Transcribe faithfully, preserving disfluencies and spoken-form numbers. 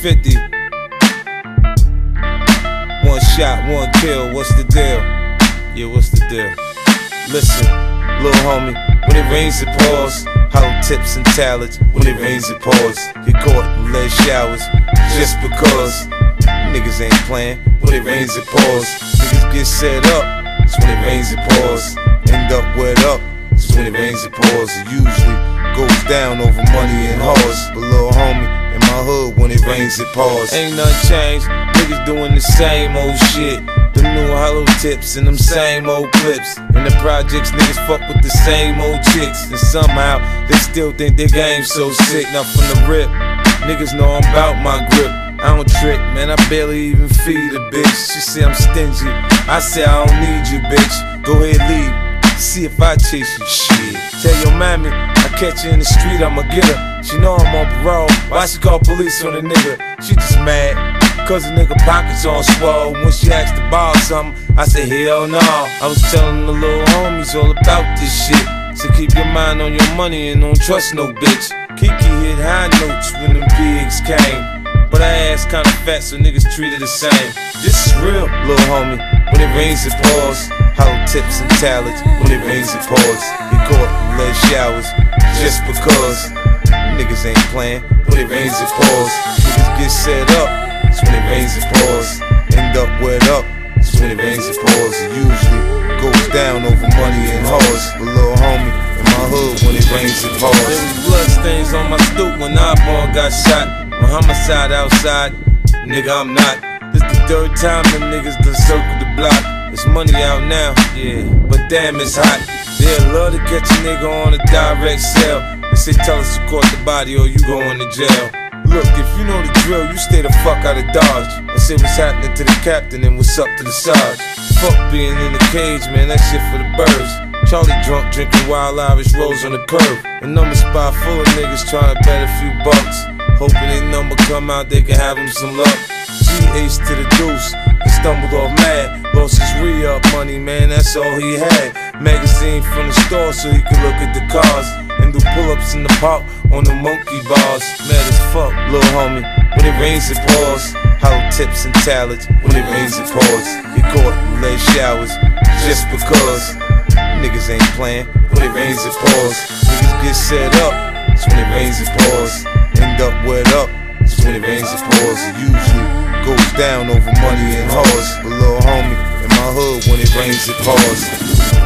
fifty. One shot, one kill, what's the deal? Yeah, what's the deal? Listen, little homie, when it rains it pours. Hollow tips and talents, when it rains it pours. Get caught in lead showers, just because. Niggas ain't playing, when it rains it pours. Niggas get set up, it's when it rains it pours. End up wet up, it's when it rains it pours. It usually goes down over money and hoes. But little homie, in my hood, when it rains it pours. Ain't nothing changed, niggas doing the same old shit. The new hollow tips and them same old clips. In the projects, niggas fuck with the same old chicks. And somehow, they still think their game's so sick. Now from the rip, niggas know I'm bout my grip. I don't trick, man, I barely even feed a bitch. She say I'm stingy, I say I don't need you, bitch. Go ahead, leave, see if I chase you, shit. Tell your mammy, I catch her in the street, I'ma get her. She know I'm on parole, why she call police on a nigga? She just mad, cause the nigga pockets on swole. When she asked to borrow something, I say hell no. I was telling the little homies all about this shit. So keep your mind on your money and don't trust no bitch. Kiki hit high notes when them pigs came. But her ass kinda fat, so niggas treat her the same. This is real, little homie. When it rains, it pours. Hollow tips and talents. When it rains, it pours. Get caught in lead showers, just because. Niggas ain't playing. When it rains, it pours. Niggas get set up. It's when it rains, it pours. End up wet up. It's when it rains, it pours. It usually goes down over money and hoes. But little homie, in my hood, when it rains, it pours. There was blood stains on my stoop when Eyeball got shot. On homicide outside, nigga, I'm not. This the third time them niggas done circled the block. It's money out now, yeah, but damn, it's hot. They'd love to catch a nigga on a direct sale. They say tell us to court the body or you going to jail. Look, if you know the drill, you stay the fuck out of Dodge. I say what's happening to the captain and what's up to the Sarge. Fuck being in the cage, man, that shit for the birds. Charlie drunk, drinking Wild Irish Rose on the curb. A number spot full of niggas trying to bet a few bucks. Hoping their number come out, they can have them some luck. G-Ace to the deuce, and stumbled off mad. Lost his re-up money, man, that's all he had. Magazine from the store so he could look at the cars. And do pull-ups in the park on the monkey bars. Mad as fuck, little homie. When it rains, it pours. Hollow tips and talents. When it rains, it pours. Get caught in lead showers, just because. Niggas ain't playing. When it rains, it pours. Niggas get set up. It's when it rains, it pours. End up wet up. It's when it rains, it pours. It usually goes down over money and hoes. But little homie, in my hood, when it rains, it pours.